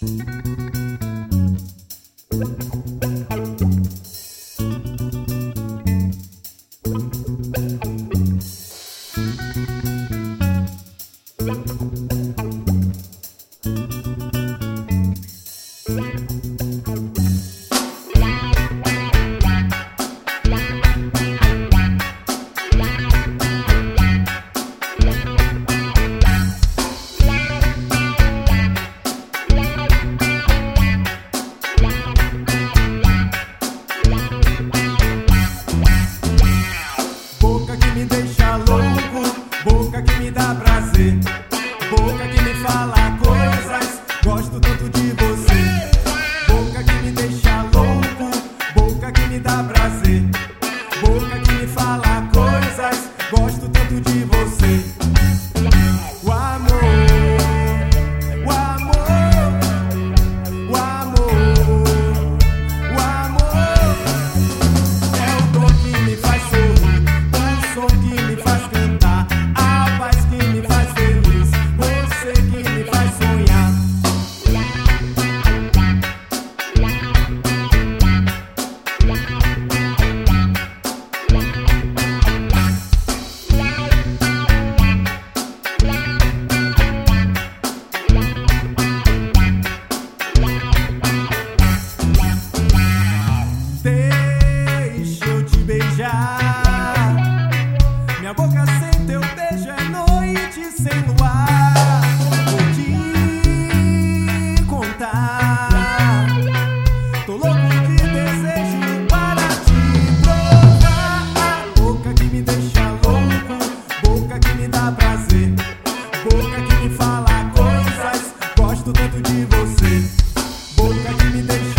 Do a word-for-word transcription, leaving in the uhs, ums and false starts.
Boca que me deixa louco, boca que me dá prazer, boca que me fala coisas, gosto tanto de você. Boca que me deixa louco, boca que me dá prazer, boca que me fala coisas, gosto tanto de você. O amor, o amor, o amor, o amor é o dom que me faz sorrir, o som que me faz cantar, a paz que me faz feliz, você que me faz sonhar. Deixa eu te beijar, minha boca sem teu beijo é noite sem luar. Vou te contar, tô louco de desejo para te provar. Boca que me deixa louco, boca que me dá prazer, boca que me fala coisas, gosto tanto de você. Boca que me deixa